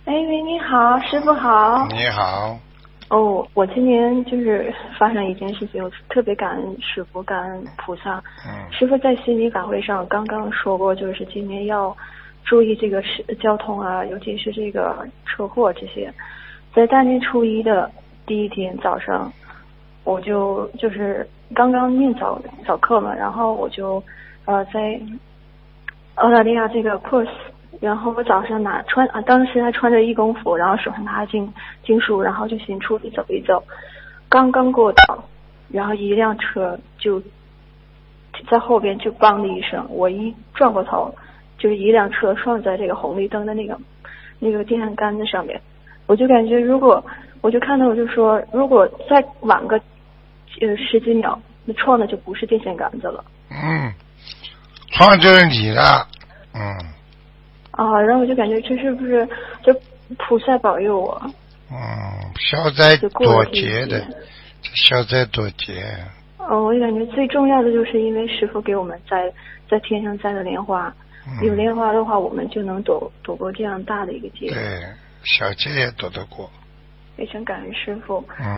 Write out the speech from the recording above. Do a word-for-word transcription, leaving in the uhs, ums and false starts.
哎喂，你好，师傅好。 你好。 哦，我今年就是发生一件事情，我特别感恩师傅，感恩菩萨。 嗯。 师傅在悉尼法会上刚刚说过，就是今年要注意这个是交通啊，尤其是这个车祸这些。在大年初一的第一天早上，我就就是刚刚念早早课嘛，然后我就呃在澳大利亚这个 Perth。然后我早上拿穿啊，当时还穿着义工服，然后手上拿经经书，然后就先出去走一走。刚刚过道，然后一辆车就在后边就梆的一声，我一转过头，就是一辆车撞在这个红绿灯的那个那个电线杆子上面。我就感觉如果我就看到我就说，如果再晚个呃十几秒，那撞的就不是电线杆子了。 嗯，撞就是你的，嗯。 啊，然后我就感觉这是不是就菩萨保佑我？ 嗯，消灾躲劫的，消灾躲劫。 哦，我就感觉最重要的就是因为师父给我们在在天上栽了莲花，嗯、有莲花的话，我们就能躲躲过这样大的一个劫。 对，小劫也躲得过。 非常感恩师父。 嗯。